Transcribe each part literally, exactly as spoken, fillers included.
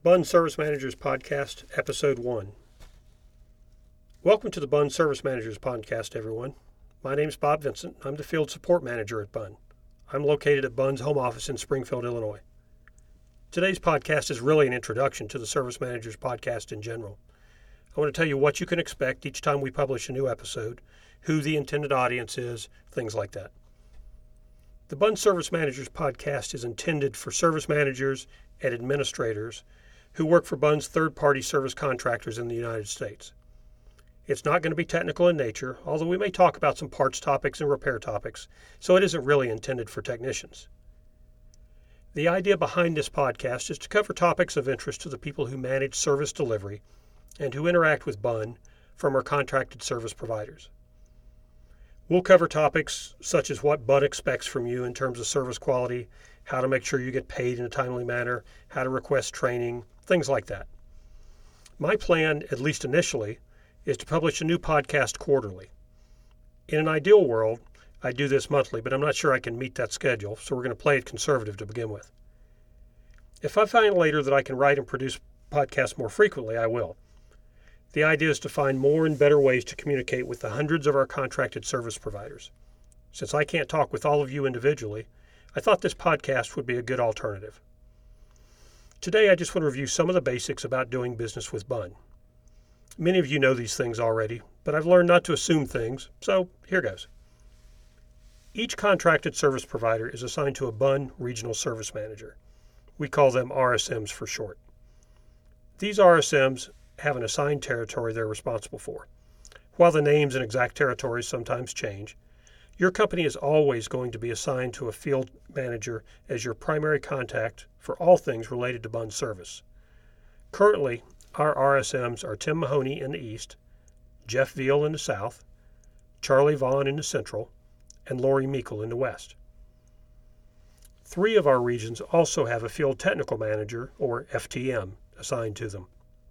Bunn Service Managers Podcast, Episode one. Welcome to the Bunn Service Managers Podcast, everyone. My name is Bob Vincent. I'm the Field Support Manager at Bunn. I'm located at Bunn's home office in Springfield, Illinois. Today's podcast is really an introduction to the Service Managers Podcast in general. I want to tell you what you can expect each time we publish a new episode, who the intended audience is, things like that. The Bunn Service Managers Podcast is intended for service managers and administrators who work for Bunn's third-party service contractors in the United States. It's not going to be technical in nature, although we may talk about some parts topics and repair topics, so it isn't really intended for technicians. The idea behind this podcast is to cover topics of interest to the people who manage service delivery and who interact with Bunn from our contracted service providers. We'll cover topics such as what Bunn expects from you in terms of service quality, how to make sure you get paid in a timely manner, how to request training, things like that. My plan, at least initially, is to publish a new podcast quarterly. In an ideal world, I do this monthly, but I'm not sure I can meet that schedule, so we're going to play it conservative to begin with. If I find later that I can write and produce podcasts more frequently, I will. The idea is to find more and better ways to communicate with the hundreds of our contracted service providers. Since I can't talk with all of you individually, I thought this podcast would be a good alternative. Today, I just want to review some of the basics about doing business with Bunn. Many of you know these things already, but I've learned not to assume things, so here goes. Each contracted service provider is assigned to a Bunn Regional Service Manager. We call them R S Ms for short. These R S Ms have an assigned territory they're responsible for. While the names and exact territories sometimes change, your company is always going to be assigned to a field manager as your primary contact for all things related to Bunn service. Currently, our R S Ms are Tim Mahoney in the east, Jeff Veal in the south, Charlie Vaughn in the central, and Lori Meikle in the west. Three of our regions also have a field technical manager, or F T M, assigned to them.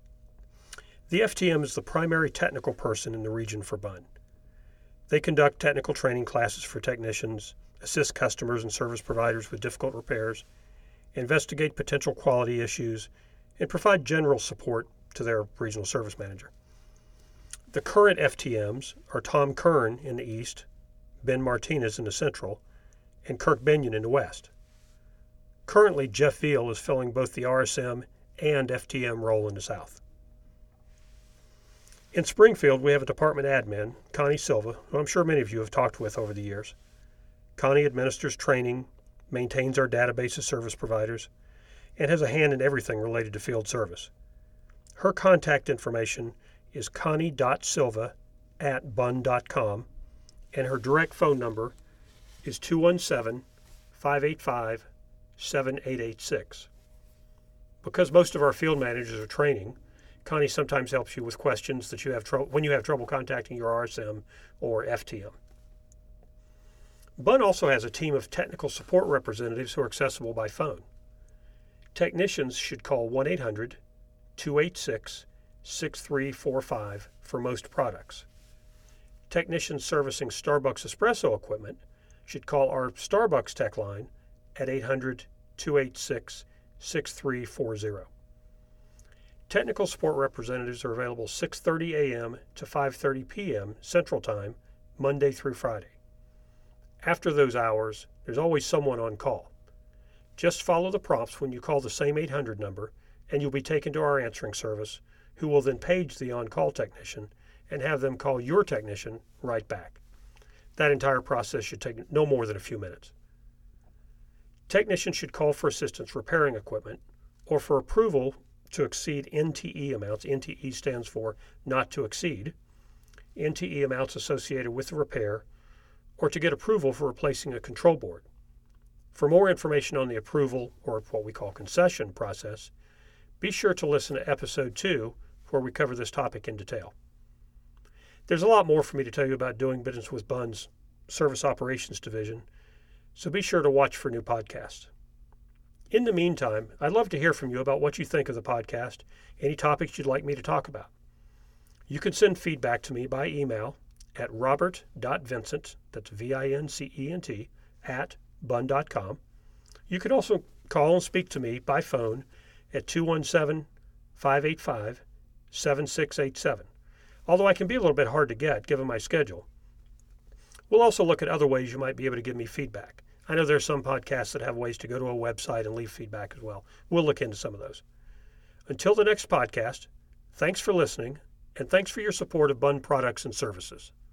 The F T M is the primary technical person in the region for Bunn. They conduct technical training classes for technicians, assist customers and service providers with difficult repairs, investigate potential quality issues, and provide general support to their regional service manager. The current F T Ms are Tom Kern in the east, Ben Martinez in the central, and Kirk Benyon in the west. Currently, Jeff Veal is filling both the R S M and F T M role in the south. In Springfield, we have a department admin, Connie Silva, who I'm sure many of you have talked with over the years. Connie administers training, maintains our database of service providers, and has a hand in everything related to field service. Her contact information is connie dot silva at bunn dot com, and her direct phone number is two one seven, five eight five, seven eight eight six. Because most of our field managers are training, Connie sometimes helps you with questions that you have trouble when you have trouble contacting your R S M or F T M. Bunn also has a team of technical support representatives who are accessible by phone. Technicians should call one eight hundred, two eight six, six three four five for most products. Technicians servicing Starbucks espresso equipment should call our Starbucks tech line at eight hundred, two eight six, six three four zero. Technical support representatives are available six thirty a.m. to five thirty p.m. Central Time, Monday through Friday. After those hours, there's always someone on call. Just follow the prompts when you call the same eight hundred number, and you'll be taken to our answering service, who will then page the on-call technician and have them call your technician right back. That entire process should take no more than a few minutes. Technicians should call for assistance repairing equipment or for approval to exceed N T E amounts. N T E stands for not to exceed. N T E amounts associated with the repair, or to get approval for replacing a control board. For more information on the approval, or what we call concession process, be sure to listen to episode two, where we cover this topic in detail. There's a lot more for me to tell you about doing business with Bunn's Service Operations Division, so be sure to watch for new podcasts. In the meantime, I'd love to hear from you about what you think of the podcast, any topics you'd like me to talk about. You can send feedback to me by email at robert dot vincent, that's V I N C E N T, at bunn dot com. You could also call and speak to me by phone at two one seven, five eight five, seven six eight seven, although I can be a little bit hard to get given my schedule. We'll also look at other ways you might be able to give me feedback. I know there are some podcasts that have ways to go to a website and leave feedback as well. We'll look into some of those. Until the next podcast, thanks for listening, and thanks for your support of Bunn Products and Services.